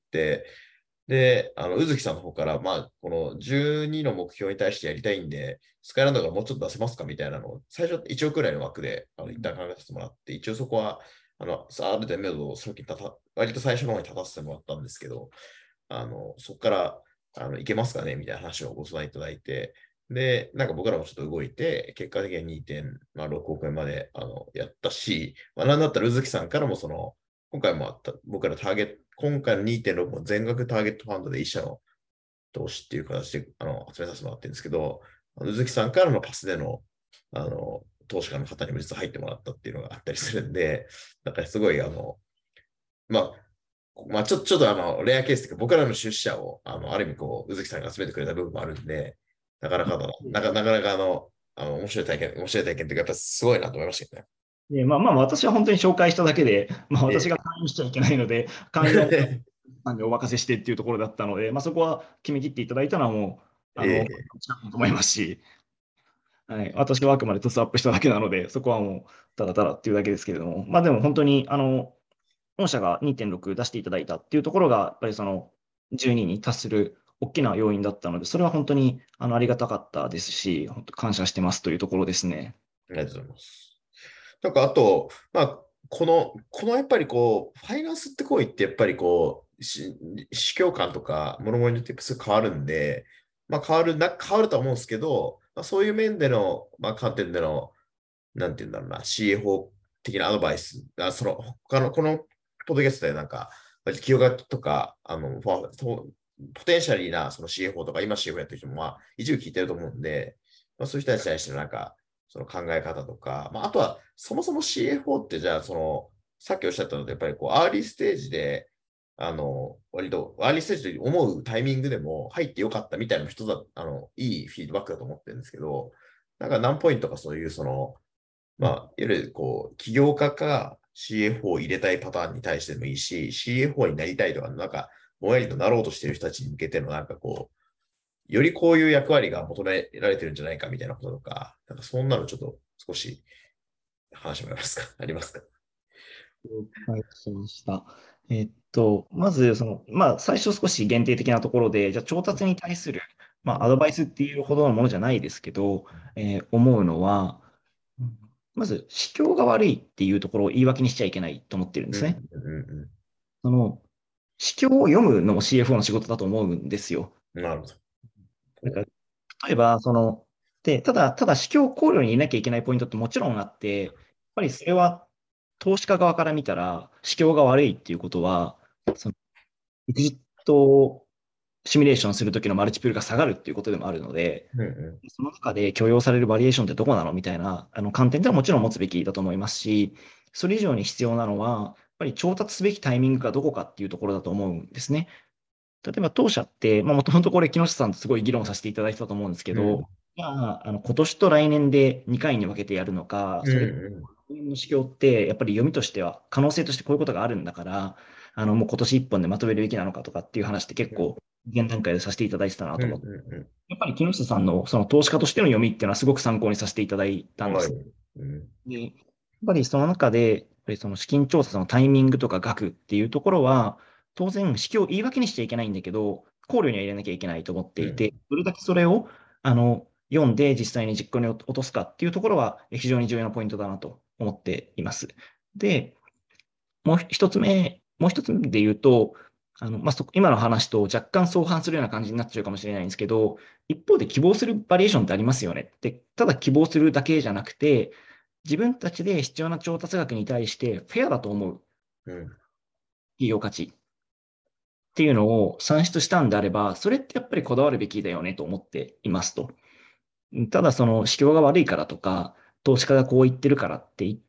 Speaker 1: で、宇月さんの方から、まあ、この12の目標に対してやりたいんで、スカイランドがもうちょっと出せますかみたいなのを、最初1億くらいの枠で、一旦考えさせてもらって、一応そこは、ある程度を割と最初の方に立たせてもらったんですけど、そこから、いけますかねみたいな話をご相談いただいて、で、なんか僕らもちょっと動いて、結果的に2.6億円までやったし、まあ、なんだったら、宇月さんからも今回も僕ら今回の2.6も全額ターゲットファンドで一社の投資っていう形で集めさせてもらってるんですけど、宇月さんからのパスでの投資家の方にも実は入ってもらったっていうのがあったりするんで、なんかすごいまあ、ちょっとレアケースというか、僕らの出資者を、ある意味こう、宇月さんが集めてくれた部分もあるんで、なかなか面白い体験というか、やっぱすごいなと思いましたよね。
Speaker 2: で、まあ、私は本当に紹介しただけで、まあ、私が
Speaker 1: え
Speaker 2: 勧誘しちゃいけないので、勧誘はなんでお任せしてっていうところだったので、まあ、そこは決め切っていただいたのはもう、
Speaker 1: え
Speaker 2: 近いと思いますし、はい、私はあくまでトスアップしただけなので、そこはもう、ただただっていうだけですけれども、まあでも本当に、御社が2.6出していただいたっていうところが、やっぱりその12に達する大きな要因だったので、それは本当にありがたかったですし、本当感謝してますというところですね。
Speaker 1: ありがとうございます。なんか、あと、まあ、このやっぱりこう、ファイナンスって行為ってやっぱりこう、市況感とか、物々によってすぐ変わるんで、まあ変わるとは思うんですけど、まあ、そういう面での、まあ観点での、なんていうんだろうな、CFO 的なアドバイス、このポッドキャストでなんか、企業家とか、ポテンシャリーなその CFO とか、今 CFO やってる人も、まあ、一部聞いてると思うんで、まあ、そういう人たちに対してのなんか、その考え方とか、まあ、あとは、そもそも CFO って、じゃあ、さっきおっしゃったので、やっぱりこう、アーリーステージで、割と、アーリーステージで思うタイミングでも入ってよかったみたいな人いいフィードバックだと思ってるんですけど、なんか何ポイントかそういう、まあ、いわゆるこう、起業家か CFO を入れたいパターンに対してもいいし、CFO になりたいとか、なんか、ぼんやりとなろうとしている人たちに向けての、なんかこう、よりこういう役割が求められてるんじゃないかみたいなこととか、なんかそんなのちょっと少し話してもらえますかありますか？
Speaker 2: 了解しました。まず、最初少し限定的なところで、じゃあ調達に対する、アドバイスっていうほどのものじゃないですけど、思うのは、まず、市況が悪いっていうところを言い訳にしちゃいけないと思ってるんで
Speaker 1: うん、
Speaker 2: すね。
Speaker 1: う
Speaker 2: その、市況を読むのも CFO の仕事だと思うんですよ。
Speaker 1: ん、なるほど。
Speaker 2: だから例えば、ただ市況を考慮に入れなきゃいけないポイントってもちろんあって、やっぱりそれは投資家側から見たら、市況が悪いっていうことは、そのエグジットをシミュレーションするときのマルチプルが下がるっていうことでもあるので、
Speaker 1: うん、
Speaker 2: その中で許容されるバリエーションってどこなのみたいな観点ではもちろん持つべきだと思いますし、それ以上に必要なのは、やっぱり調達すべきタイミングがどこかっていうところだと思うんですね。例えば当社って、もともとこれ木下さんとすごい議論させていただいてたと思うんですけ
Speaker 1: うん、
Speaker 2: ど、じゃあ、今年と来年で2回に分けてやるのか、
Speaker 1: うん、
Speaker 2: それ、
Speaker 1: うん、
Speaker 2: 来年の指標って、やっぱり読みとしては、可能性としてこういうことがあるんだから、もう今年1本でまとめるべきなのかとかっていう話って結構、現段階でさせていただいてたな
Speaker 1: うん、
Speaker 2: と思って、
Speaker 1: う
Speaker 2: やっぱり木下さんのその投資家としての読みっていうのはすごく参考にさせていただいた
Speaker 1: ん、はい。
Speaker 2: んです。
Speaker 1: うん、
Speaker 2: で、やっぱりその中で、やっぱりその資金調達のタイミングとか額っていうところは、当然、市況を言い訳にしちゃいけないんだけど、考慮には入れなきゃいけないと思って
Speaker 1: うん、
Speaker 2: いて、どれだけそれを読んで実際に実行に落とすかっていうところは非常に重要なポイントだなと思っています。で、もう一つ目で言うと、今の話と若干相反するような感じになっちゃうかもしれないんですけど、一方で希望するバリエーションってありますよね。で、ただ希望するだけじゃなくて、自分たちで必要な調達額に対してフェアだと思う
Speaker 1: うん、
Speaker 2: 企業価値っていうのを算出したんであれば、それってやっぱりこだわるべきだよねと思っていますと。 ただその市況が悪いからとか、投資家がこう言ってるからって言って、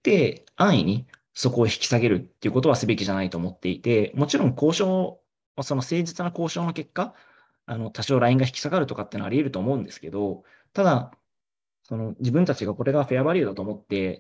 Speaker 2: 安易にそこを引き下げるっていうことはすべきじゃないと思っていて、もちろん交渉、その誠実な交渉の結果、多少ラインが引き下がるとかっていうのはあり得ると思うんですけど、ただ、その自分たちがこれがフェアバリューだと思って、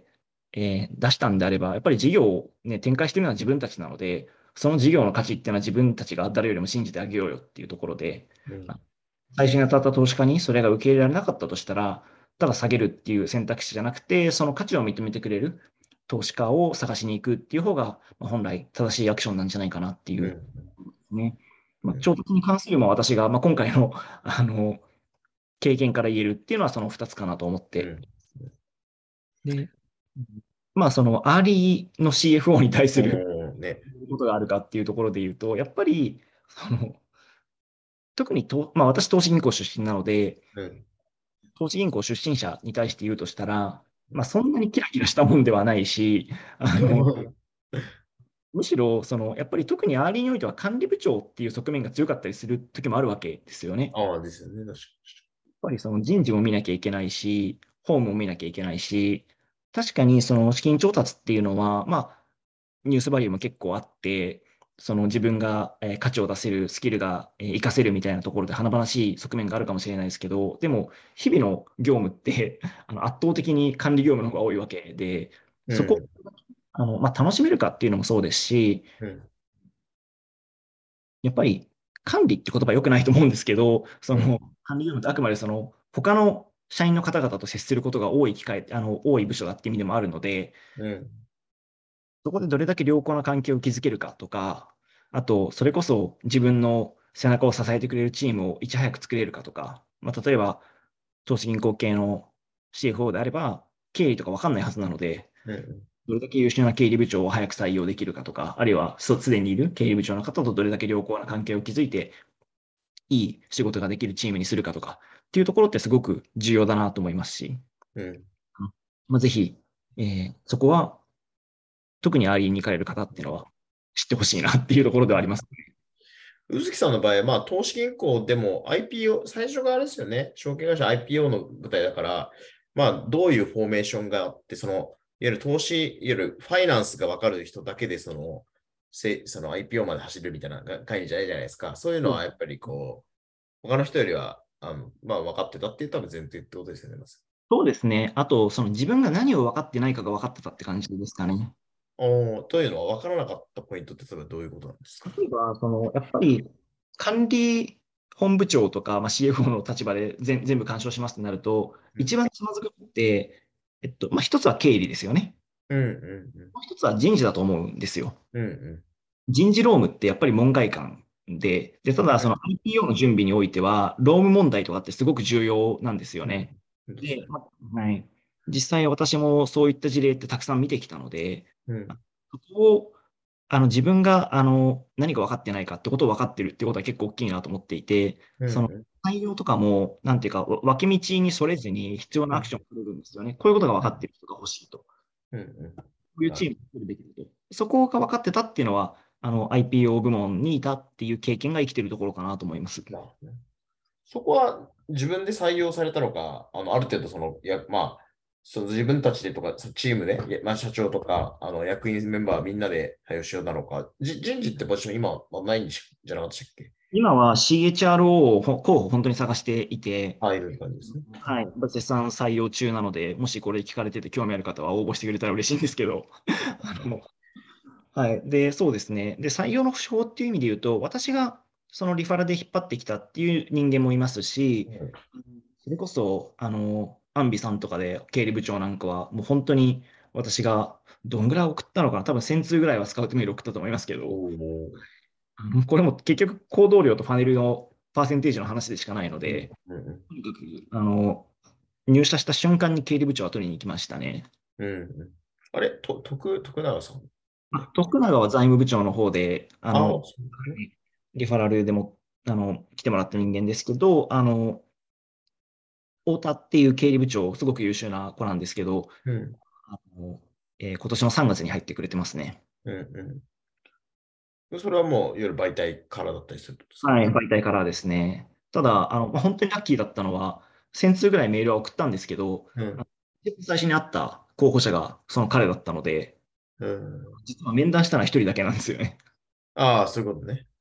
Speaker 2: 出したんであれば、やっぱり事業を、ね、展開しているのは自分たちなので、その事業の価値っていうのは自分たちが誰よりも信じてあげようよっていうところで、
Speaker 1: うん。
Speaker 2: 最初に当たった投資家にそれが受け入れられなかったとしたら、ただ下げるっていう選択肢じゃなくて、その価値を認めてくれる投資家を探しに行くっていう方が、本来正しいアクションなんじゃないかなっていう
Speaker 1: うん。
Speaker 2: ね。
Speaker 1: うん。
Speaker 2: 調達に関する私が、今回の、経験から言えるっていうのはその2つかなと思って。
Speaker 1: うん。
Speaker 2: で、そのアーリーの CFO に対する
Speaker 1: うんね。
Speaker 2: ことがあるかっていうところで言うと、やっぱり、特に私、投資銀行出身なので、
Speaker 1: うん。
Speaker 2: 投資銀行出身者に対して言うとしたら、そんなにキラキラしたもんではないし、むしろ、やっぱり特にアーリーにおいては管理部長っていう側面が強かったりする時もあるわけですよね。
Speaker 1: ああ、ですよね。確か
Speaker 2: やっぱりその人事も見なきゃいけないし、法務も見なきゃいけないし、確かにその資金調達っていうのは、ニュースバリューも結構あって、その自分が価値を出せるスキルが活かせるみたいなところで華々しい側面があるかもしれないですけど、でも日々の業務って圧倒的に管理業務の方が多いわけで、
Speaker 1: に。う
Speaker 2: そこ、
Speaker 1: ん。
Speaker 2: 楽しめるかっていうのもそうですし、
Speaker 1: うん。
Speaker 2: やっぱり管理って言葉良くないと思うんですけど、そ
Speaker 1: うん。
Speaker 2: の管理業務ってあくまでその他の社員の方々と接することが多い機会、多い部署だって意味でもあるので、
Speaker 1: うん。
Speaker 2: そこでどれだけ良好な関係を築けるかとか、あと、それこそ自分の背中を支えてくれるチームをいち早く作れるかとか、例えば、投資銀行系の CFO であれば、経理とか分かんないはずなので、
Speaker 1: うん。
Speaker 2: どれだけ優秀な経理部長を早く採用できるかとか、あるいはすでにいる経理部長の方とどれだけ良好な関係を築いて、いい仕事ができるチームにするかとか、っていうところってすごく重要だなと思いますし、
Speaker 1: うん。
Speaker 2: ぜひ、そこは特にアーリーに行かれる方っていうのは知ってほしいなっていうところではあります。
Speaker 1: 宇月さんの場合は、投資銀行でも IPO、最初があれですよね。証券会社 IPO の舞台だから、どういうフォーメーションがあって、いわゆる投資、いわゆるファイナンスが分かる人だけで、その IPO まで走るみたいな概念じゃないじゃないですか。そういうのはやっぱり他の人よりは、分かってたっていう多分前提ってことですよね、まず。
Speaker 2: そうですね。あと、その自分が何を分かってないかが分かってたって感じですかね。
Speaker 1: というのは分からなかったポイントって例えばどういうことなんですか？
Speaker 2: 例えば、やっぱり管理本部長とか、CFO の立場で全部干渉しますとなると、
Speaker 1: うん。
Speaker 2: 一番つまずくって、一つは経理ですよね。
Speaker 1: うんうん
Speaker 2: もう一つは人事だと思うんですよ。
Speaker 1: うん。うん
Speaker 2: 人事労務ってやっぱり門外漢ただその IPO の準備においては、労務問題とかってすごく重要なんですよ
Speaker 1: うん。
Speaker 2: ね。で、
Speaker 1: うんですね。
Speaker 2: はい。実際私もそういった事例ってたくさん見てきたので、
Speaker 1: うん。
Speaker 2: そこを自分が何が分かってないかってことを分かってるってことは結構大きいなと思っていて、その
Speaker 1: うん。
Speaker 2: 採用とかも、なんていうか、脇道にそれずに必要なアクションを取れるんですよね。こういうことが分かってる人が欲しいと。こ
Speaker 1: うん。うん。
Speaker 2: ういう
Speaker 1: なる
Speaker 2: チームを作るべきだと。そこが分かってたっていうのは、IPO 部門にいたっていう経験が生きてるところかなと思います。
Speaker 1: なるほどね。そこは自分で採用されたのか、ある程度その自分たちでとか、そのチームで、社長とか、役員メンバーみんなで対応しようなのか、人事ってポジション今はないんじゃなかったでしたっけ？
Speaker 2: 今は CHRO を候補本当に探していて、
Speaker 1: 入る感じですね。
Speaker 2: はい、絶賛採用中なので、もしこれ聞かれてて興味ある方は応募してくれたら嬉しいんですけど、あのはい。で、そうですね。で、採用の手法っていう意味で言うと、私がそのリファラで引っ張ってきたっていう人間もいますし、それこそ、アンビさんとかで経理部長なんかは、もう本当に私がどんぐらい送ったのかな、多分1000通ぐらいはスカウトメール送ったと思いますけど、
Speaker 1: おお。
Speaker 2: これも結局行動量とパネルのパーセンテージの話でしかないの
Speaker 1: うん。
Speaker 2: で、
Speaker 1: うん。
Speaker 2: とにかく、入社した瞬間に経理部長は取りに行きましたね。
Speaker 1: うん。うんあれ、徳永さんだっけ？
Speaker 2: 徳永は財務部長の方で、
Speaker 1: ああ、そうですね。
Speaker 2: リファラルでも、来てもらった人間ですけど、太田っていう経理部長、すごく優秀な子なんですけど、
Speaker 1: うん。
Speaker 2: あの今年の3月に入ってくれてますね。
Speaker 1: うん。うん。それはもう、いわゆる媒体からだったりするんですか？
Speaker 2: はい、媒体からですね。ただ、本当にラッキーだったのは、 1000通ぐらいメールは送ったんですけど、
Speaker 1: うん。
Speaker 2: 最初に会った候補者がその彼だったので、
Speaker 1: うん。
Speaker 2: 実は面談したのは一人だけなんですよね。
Speaker 1: ああ、そういうことね。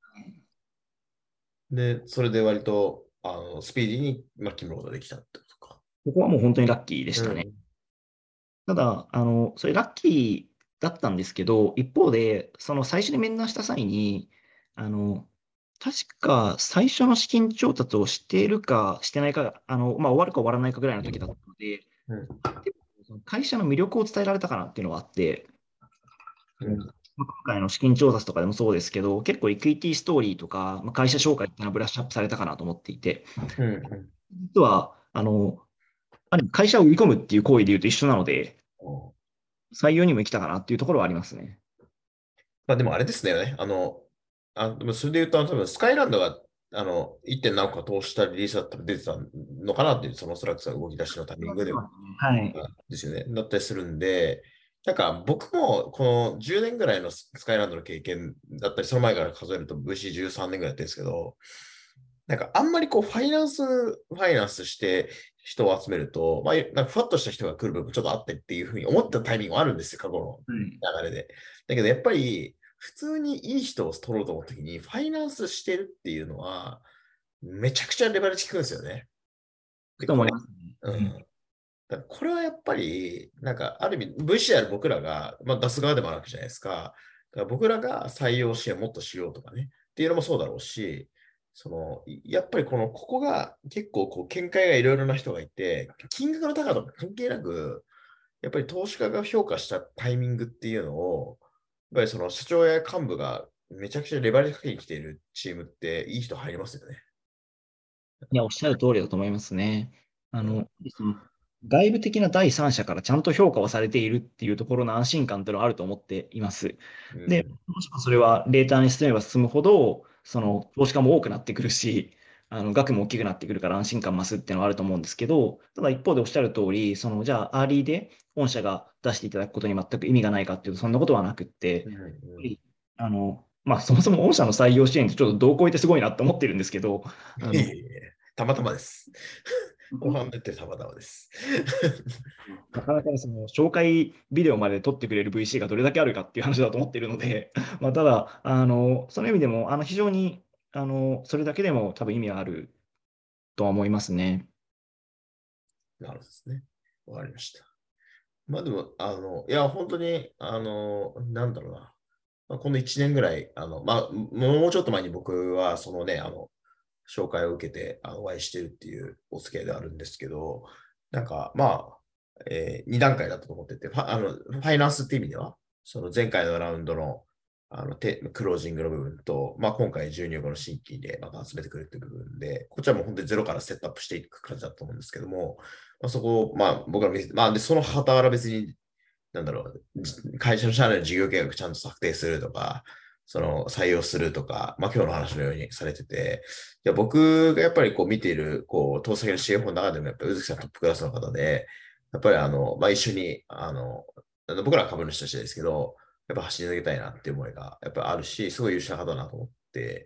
Speaker 1: で、それで割と、スピーディーに、まあ、決めることができたってことか。
Speaker 2: ここはもう本当にラッキーでしたね。
Speaker 1: うん。
Speaker 2: ただ、それラッキーだったんですけど、一方で、その最初に面談した際に、あの、確か最初の資金調達をしているかしてないか、終わるか終わらないかぐらいの時だったので、
Speaker 1: うん。
Speaker 2: その会社の魅力を伝えられたかなっていうのがあって、
Speaker 1: うん。
Speaker 2: 今回の資金調達とかでもそうですけど、結構エクイティストーリーとか、会社紹介っていうのはブラッシュアップされたかなと思っていて、
Speaker 1: うん。
Speaker 2: 実は、ある意味会社を売り込むっていう行為で言うと一緒なので、
Speaker 1: うん。
Speaker 2: 採用にも生きたかなっていうところはありますね。
Speaker 1: まあでもあれですね。でもそれで言うと、多分スカイランドが、1. 何個か投資したリリースだったら出てたのかなっていう、そのおそらくその動き出しのタイミングでは、
Speaker 2: はい。
Speaker 1: ですよね。だったりするんで、なんか僕もこの10年ぐらいのスカイランドの経験だったり、その前から数えると VC13 年ぐらいやってるんですけど、なんかあんまりこうファイナンスして人を集めると、まあ、なんかふわっとした人が来る部分ちょっとあってっていうふうに思ったタイミングもあるんですよ、過去の
Speaker 2: はい。
Speaker 1: 流れで。だけどやっぱり普通にいい人を取ろうと思った時にファイナンスしてるっていうのはめちゃくちゃレバレッジ効くんですよね。で、これ、
Speaker 2: と思いますね。
Speaker 1: うん。だからこれはやっぱり、なんか、ある意味、VCR 僕らが、まあ、出す側でもあるわけじゃないですか。だから僕らが採用支援もっとしようとかね、っていうのもそうだろうし、やっぱりここが結構こう見解がいろいろな人がいて、金額の高さとか関係なく、やっぱり投資家が評価したタイミングっていうのを、やっぱりその社長や幹部がめちゃくちゃレバレッジかけに来ているチームっていい人入りますよね。
Speaker 2: いや、おっしゃる通りだと思いますね。
Speaker 1: うん。
Speaker 2: その外部的な第三者からちゃんと評価をされているっていうところの安心感っていうのはあると思っています。で、
Speaker 1: うん。
Speaker 2: もしもそれはデータに進めば進むほど、その投資家も多くなってくるし、額も大きくなってくるから安心感増すっていうのはあると思うんですけど、ただ一方でおっしゃる通り、じゃあ、アーリーで御社が出していただくことに全く意味がないかっていうと、そんなことはなくって、
Speaker 1: うん。
Speaker 2: やっぱ
Speaker 1: うん。
Speaker 2: りそもそも御社の採用支援ってちょっとどうこう言ってすごいなって思ってるんですけど、
Speaker 1: いえいえいえ、たまたまです。後半でってたまたまです。
Speaker 2: なかなかその紹介ビデオまで撮ってくれる VC がどれだけあるかっていう話だと思っているので、ただ、その意味でも、非常に、それだけでも多分意味はあるとは思いますね。
Speaker 1: なるほどですね。わかりました。まあでも、いや、本当に、なんだろうな。まあ、この1年ぐらい、まあ、もうちょっと前に僕は、そのね、紹介を受けて、お会いしてるっていうお付き合いであるんですけど、なんか、まあ、2段階だったと思ってて、ファイナンスって意味では、その前回のラウンドの、クロージングの部分と、まあ、今回12億の新規でまた集めてくるっていう部分で、こっちはもう本当にゼロからセットアップしていく感じだと思うんですけども、まあ、そこを、まあ、僕ら見せて、まあ、で、その傍ら別に、なんだろう、会社の社内の事業計画ちゃんと策定するとか、その採用するとか、まあ、今日の話のようにされてて、いや僕がやっぱりこう見ている、こう、投資先の CFO の中でも、やっぱり宇月さんトップクラスの方で、やっぱりまあ、一緒に、僕らは株主としてですけど、やっぱ走り抜けたいなっていう思いが、やっぱりあるし、すごい優秀な方だなと思って、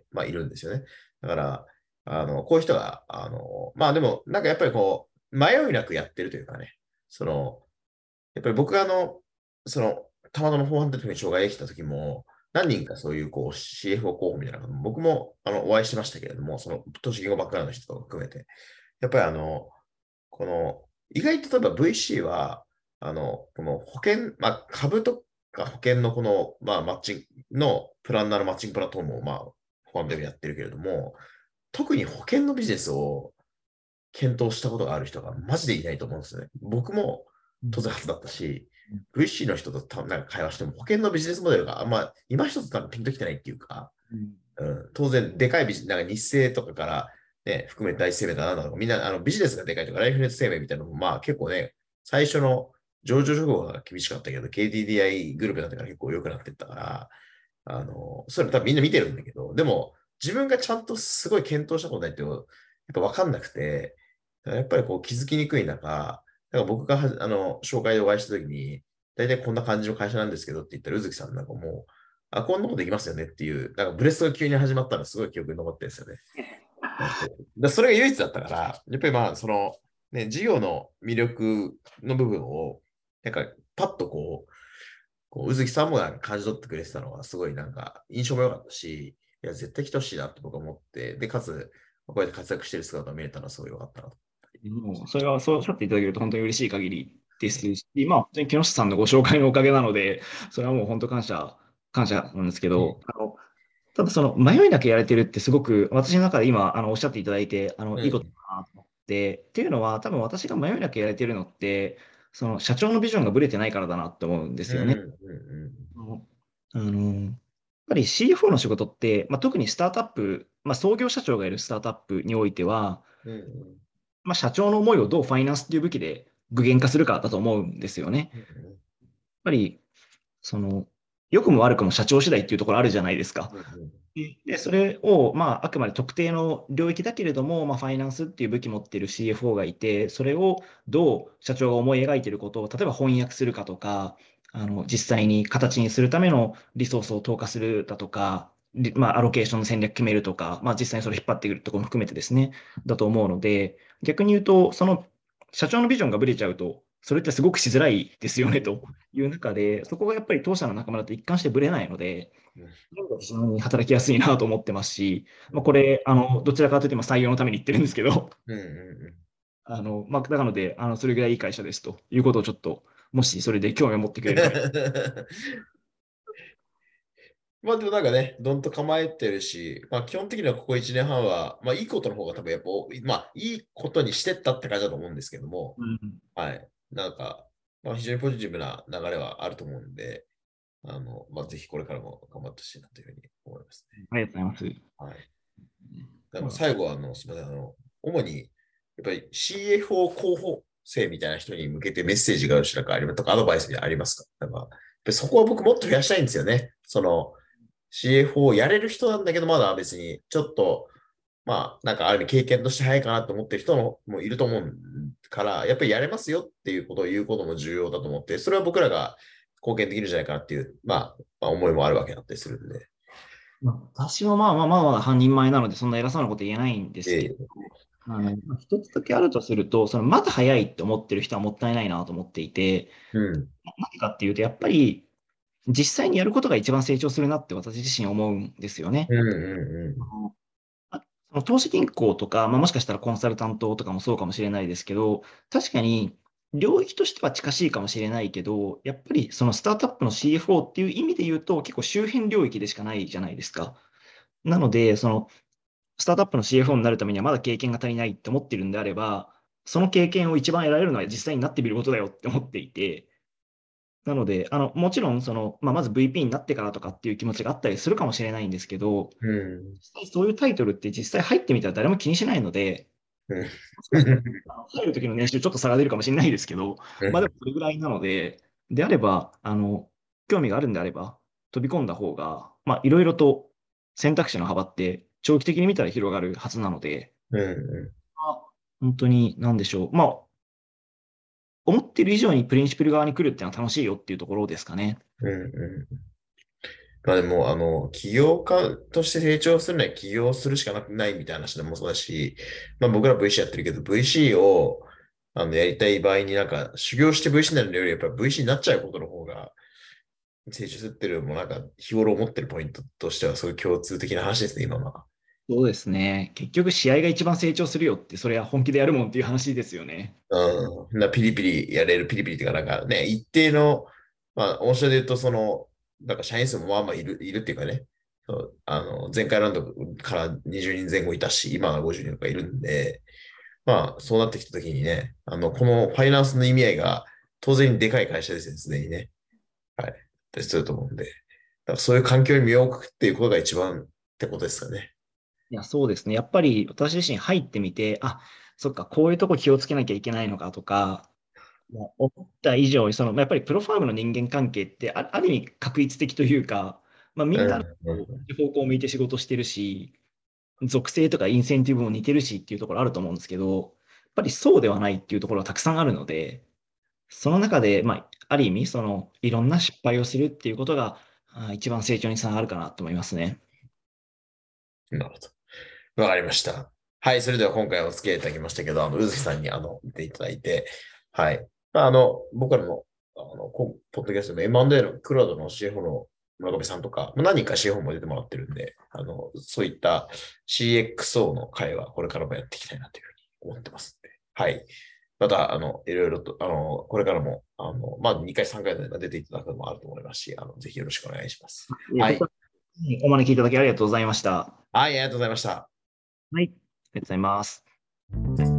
Speaker 1: まあ、いるんですよね。だから、こういう人が、まあでも、なんかやっぱりこう、迷いなくやってるというかね、やっぱり僕がたまたまフォーハンドに障害できた時も、何人かそういうこう CFO 候補みたいな方も僕もお会いしましたけれども、その投資言語バックグラウンドの人とか含めて、やっぱりこの、意外と例えば VC は、この保険、まあ株とか保険のこの、まあマッチングのプランナーのマッチングプラットフォームをまあ、ファンドでやってるけれども、特に保険のビジネスを検討したことがある人がマジでいないと思うんですよね。僕も当然初だったし、VC の人となんか会話しても保険のビジネスモデルがあんま今一つ多分ピンときてないっていうか、当然でかいなんか日清とかから、ね、含めて大生命だなんだとか、みんなビジネスがでかいとか、ライフネット生命みたいなのもまあ結構ね、最初の上場直後が厳しかったけど、KDDI グループになってから結構良くなってったから、それ多分みんな見てるんだけど、でも自分がちゃんとすごい検討したことないってやっぱ分かんなくて、やっぱりこう気づきにくい中、だから僕が紹介でお会いしたときに、大体こんな感じの会社なんですけどって言ったら、宇月さんなんかもう、こんなことできますよねっていう、なんかブレストが急に始まったのすごい記憶に残ってるんですよね。それが唯一だったから、やっぱりまあ、 ね、事業の魅力の部分を、なんか、パッと宇月さんもなんか感じ取ってくれてたのは、すごいなんか、印象も良かったし、いや、絶対来てほしいなって僕は思って、で、かつ、こうやって活躍してる姿を見れたのはすごい良かったなと。
Speaker 2: もう、それはそうおっしゃっていただけると本当に嬉しい限りですし、まあ、本当に木下さんのご紹介のおかげなので、それはもう本当感謝なんですけど、ただその迷いなくやれてるってすごく私の中で今おっしゃっていただいていいこと
Speaker 1: うん。
Speaker 2: だなと思って、っていうのは多分私が迷いなくやれてるのって、その社長のビジョンがぶれてないからだなって思うんで
Speaker 1: うん。
Speaker 2: すよね。
Speaker 1: うん。
Speaker 2: やっぱり CFO の仕事って、まあ、特にスタートアップ、まあ、創業社長がいるスタートアップにおいては、
Speaker 1: うん。うん。
Speaker 2: まあ、社長の思いをどうファイナンスっていう武器で具現化するかだと思うんですよね。やっ
Speaker 1: うん。
Speaker 2: ぱり、その、良くも悪くも社長次第っていうところあるじゃないですか。
Speaker 1: うん。
Speaker 2: で、それを、まあ、あくまで特定の領域だけれども、まあ、ファイナンスっていう武器持っている CFO がいて、それをどう社長が思い描いていることを、例えば翻訳するかとか、実際に形にするためのリソースを投下するだとか、まあ、アロケーションの戦略決めるとか、まあ、実際にそれ引っ張ってくるところも含めてですね、だと思うので、逆に言うと、その社長のビジョンがぶれちゃうと、それってすごくしづらいですよねという中で、そこがやっぱり当社の仲間だと一貫してぶれないので、
Speaker 1: うん。
Speaker 2: 非常に働きやすいなと思ってますし、まあ、こ
Speaker 1: うん。
Speaker 2: れ、どちらかというと今採用のために言ってるんですけど、
Speaker 1: うん。うん。
Speaker 2: まあ、なので、それぐらいいい会社ですということをちょっと、もしそれで興味を持ってくれる方。
Speaker 1: まあでもなんかね、どんと構えてるし、まあ基本的にはここ1年半は、まあいいことの方が多分やっぱ、まあいいことにしてったって感じだと思うんですけども、
Speaker 2: うん、
Speaker 1: はい。なんか、まあ非常にポジティブな流れはあると思うんで、まあぜひこれからも頑張ってほしいなというふうに思いますね。
Speaker 2: ありがとうございます。
Speaker 1: はい。なんか
Speaker 2: まあ、
Speaker 1: 最後はすみません、主に、やっぱり CFO 候補生みたいな人に向けてメッセージが後ろからありますとか、アドバイスありますか？なんか、やっぱりそこは僕もっと増やしたいんですよね。CFO をやれる人なんだけど、まだ別に、ちょっと、まあ、なんかある意味経験として早いかなと思ってる人もいると思うから、やっぱりやれますよっていうことを言うことも重要だと思って、それは僕らが貢献できるんじゃないかなっていう、まあ、思いもあるわけだったりするんで。
Speaker 2: まあ私はまだ半人前なので、そんな偉そうなこと言えないんですけど、
Speaker 1: え
Speaker 2: まあ一つだけあるとすると、そのまだ早いって思ってる人はもったいないなと思っていて、
Speaker 1: うん。
Speaker 2: 何かっていうと、やっぱり実際にやることが一番成長するなって私自身思うんですよね。
Speaker 1: うんうんう
Speaker 2: その投資銀行とか、まあ、もしかしたらコンサルタントとかもそうかもしれないですけど、確かに領域としては近しいかもしれないけど、やっぱりそのスタートアップの CFO っていう意味で言うと、結構周辺領域でしかないじゃないですか。なので、そのスタートアップの CFO になるためにはまだ経験が足りないって思ってるんであれば、その経験を一番得られるのは実際になってみることだよって思っていて、なので、もちろんまず VP になってからとかっていう気持ちがあったりするかもしれないんですけど、
Speaker 1: ん。うん。
Speaker 2: 実際そういうタイトルって実際入ってみたら誰も気にしないので、
Speaker 1: うん。
Speaker 2: もしかしたら入る時の年収ちょっと差が出るかもしれないですけど、まあでもそれぐらいなので、であれば、興味があるんであれば、飛び込んだ方が、まあいろいろと選択肢の幅って長期的に見たら広がるはずなので、
Speaker 1: うん。
Speaker 2: まあ本当に何でしょう。まあ、思ってる以上にプリンシプル側に来るっていうのは楽しいよっていうところですかね。
Speaker 1: うん。まあでも、起業家として成長するには起業するしかないみたいな話でもそうだし、まあ僕ら VC やってるけど、VC をやりたい場合になんか修行して VC になるよりやっぱり VC になっちゃうことの方が成長するっていうのもなんか日頃思ってるポイントとしてはそういう共通的な話ですね、今は。
Speaker 2: そうですね。結局試合が一番成長するよって、それは本気でやるもんっていう話ですよね。
Speaker 1: うん。ピリピリやれる、ピリピリっていうかなんかね、一定の、まあ、御社で言うとなんか社員数もまあまあいるっていうかね、そう前回ラウンドから20人前後いたし、今は50人とかいるんで、まあ、そうなってきたときにね、このファイナンスの意味合いが当然でかい会社ですね、すでにね。はい。すると思うんで。だからそういう環境に身を置くっていうことが一番ってことですかね。
Speaker 2: いや、そうですね。やっぱり私自身入ってみて、あ、そっか、こういうとこ気をつけなきゃいけないのかとか、まあ思った以上に、やっぱりプロファームの人間関係ってある意味確一的というか、まあ、みんな
Speaker 1: うん。うん。
Speaker 2: 方向を向いて仕事してるし、属性とかインセンティブも似てるしっていうところあると思うんですけど、やっぱりそうではないっていうところがたくさんあるので、その中で、まあ、ある意味、いろんな失敗をするっていうことが、一番成長につながるかなと思いますね。
Speaker 1: なるほど。わかりました。 はい、それでは今回お付き合いいただきましたけど、宇月さんに見ていただいて、はい。僕らの、ポッドキャストの M&A のクラウドの CFO の村上さんとか、何人か CFO も出てもらってるんで、そういった CXO の会はこれからもやっていきたいなというふうに思ってますんで、はい。また、いろいろと、これからも、2回、3回出ていただくのもあると思いますし、ぜひよろしくお願いします。はい。
Speaker 2: お招きいただきありがとうございました。
Speaker 1: はい、ありがとうございました。
Speaker 2: はい、ありがとうございます。